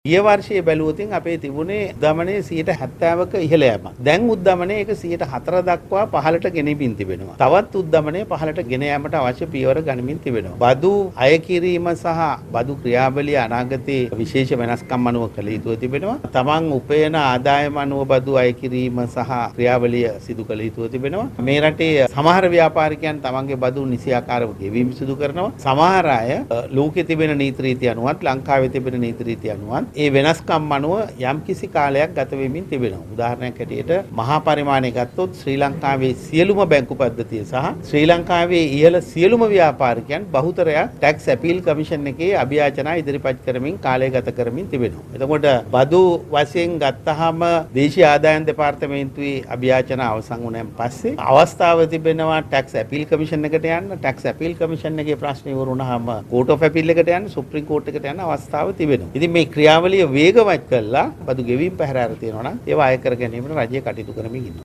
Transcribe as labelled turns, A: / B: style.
A: ගිය වර්ෂයේ බැලුවොතින් අපේ තිබුණේ උද්දමනයේ 70%ක ඉහළ යෑමක්. දැන් උද්දමනයේ ඒක 104 දක්වා පහළට ගෙනිමින් තිබෙනවා. තවත් උද්දමනයේ පහළට ගෙන යාමට අවශ්‍ය පියවර ගනිමින් තිබෙනවා. බදු අය කිරීම සහ බදු ක්‍රියාවලිය අනාගතයේ විශේෂ වෙනස්කම් අනුව කළ යුතුව තිබෙනවා. තමන් උපයන ආදායම අනුව බදු අය කිරීම සහ ක්‍රියාවලිය සිදු කළ යුතුව තිබෙනවා. මේ රටේ සමහර ව්‍යාපාරිකයන් තමන්ගේ බදු නිසියාකාරව ගෙවීම සිදු කරනවා. සමහර අය ලෝකෙ තිබෙන නීති රීති අනුවත් ලංකාවේ තිබෙන නීති රීති අනුවත් ඒ වෙනස්කම් අනුව යම්කිසි කාලයක් ගත වෙමින් තිබෙනවා. උදාහරණයක් හැටියට මහා පරිමාණය ගත්තොත් ශ්‍රී ලංකාවේ සියලුම බැංකු පද්ධතිය සහ ශ්‍රී ලංකාවේ ඉහළ සියලුම ව්‍යාපාරිකයන් බහුතරයක් ටැක්ස් අපීල් කමිෂන් එකේ අභියාචනා ඉදිරිපත් කරමින් කාලය ගත කරමින් තිබෙනවා. එතකොට බදු වශයෙන් ගත්තාම දේශීය ආදායම් දෙපාර්තමේන්තුවේ අභියාචනා අවසන් වුණාන් පස්සේ අවස්ථාව තිබෙනවා ටැක්ස් අපීල් කමිෂන් එකට යන්න. ටැක්ස් අපීල් කමිෂන් එකේ ප්‍රශ්න ඉවරුනහම කෝට් ඔෆ් අපීල් එකට යන්න, සුප්‍රීම කෝට් එකට යන්න අවස්ථාව තිබෙනවා. ඉතින් මේ ක්‍රියාවලිය වේගවත් කළා බදු ගෙවීම පැහැර අර තියෙනවා නම් ඒවා අය කර ගැනීමට රජය කටයුතු කරමින් ඉන්නවා.